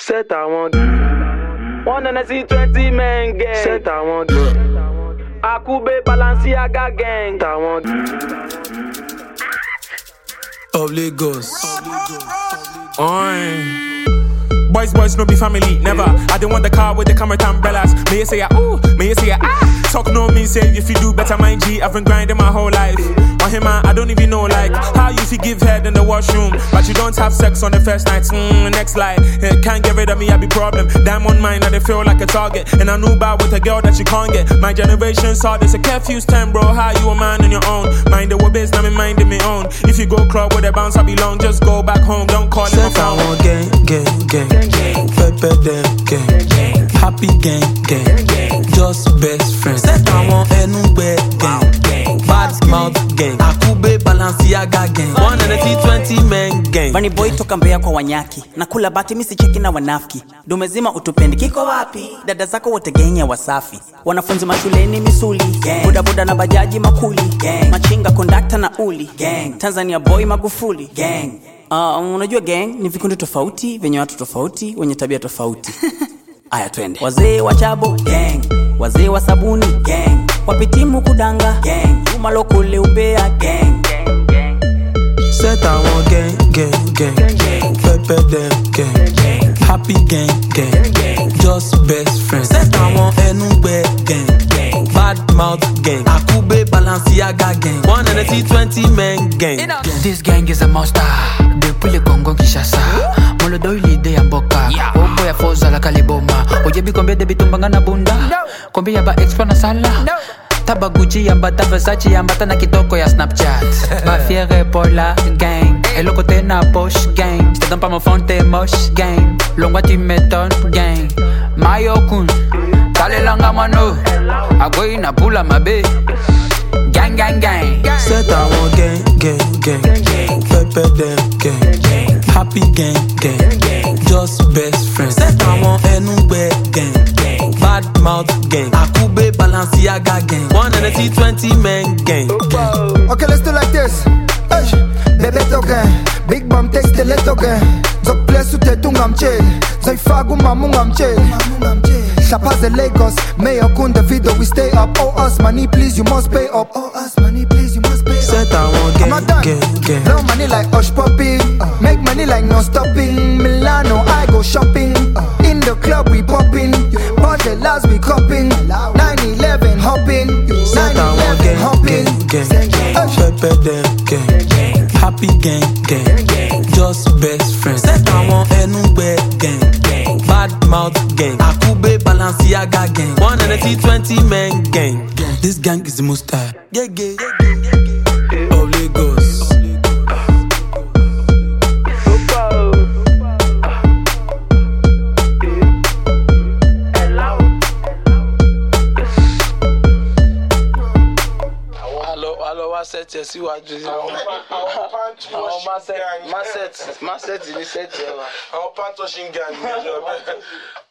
Set I want. One and I see 20 men gang. Set I want. Akube Balenciaga gang. I want. Of Lagos. Boys, no be family, never. I don't want the car with the camera umbrellas. May you say ooh, may you say Talk no me say if you do better, mind G. I've been grinding my whole life. On him, I don't even know like how you feel give head in the washroom, but you don't have sex on the first night. Next lie, can't get rid of me, I be problem. Damn on mine, I they feel like a target. And I knew about with a girl that you can't get. My generation saw this a curfew's time, bro. How you a man on your own? Mind the biz, now me minding me own. If you go club with a bounce, I belong. Just go back home, don't call him a phone. Gang, Pepe them, gang, happy gang, just best friends. Set I want anywhere, gang, bad mouth gang, Akube Balenciaga gang, 120 men gang. Bunny boy toka Mbeya kwa Wanyaki, nakula bati misi cheki na wanafiki. Dumezima utupendi kiko wapi? Dada zako wote gang ya Wasafi. Wanafunzi mashuleni misuli, boda boda na bajaji makuli, machinga kondakta na uli, Tanzania boy Magufuli, unajua gang ni vikundi tofauti, venye watu tofauti, wenye tabia tofauti. Aya twende. Wazee wa chabo gang, wazee wa sabuni gang, wapitimu kudanga gang, Juma lokole ubea gang. Set I want gang, Pepe them gang, happy gang, just best friends. Set I want anywhere gang, bad mouth gang, Akube Balenciaga gang, 120 men gang. This gang is a monster. Depuis le Congo Kinshasa, molo do l'idée ya mboka. Obo ya foza la kaliboma. Ojebi combien de bitumbanga na bunda? Combien ya ba expo na sala? Taba Gucci yamba ta Versace yamba ta na kitoko ya Snapchat. Ba fiere pour la gang. Et le côté na poche gang. Je te donne pas mon phone t'es moche gang. Longwa tu m'étonnes gang. Mayo kun. Tale langa mano. Agoi na pula mabe. Gang. Set I want gang, Pepe them gang, happy gang, just best friends. Set I want anywhere gang, bad mouth gang, Akube Balenciaga gang, 120 men gang. Okay, let's do like this. Bebe token, big bomb text the little gang. Zok place u te tungam chill, zoi fagu mamungam chill. Chapas de Lagos, Mayor Kun the video, we stay up. Oh us money, please you must pay up. Oh us money, please you must pay up. Set I want gang. Blow money like Hush Puppy, make money like no stopping. Milano, I go shopping. In the club we popping, Bordellas we copping. 9/11 hopping, 9/11 hopping. Pepe them gang, happy gang, just best friends. Set I want anywhere gang, bad mouth gang, Akube Balenciaga gang, 120 men gang. This gang is the most tired. Of Lagos. Hello, I said to see what you do. My set,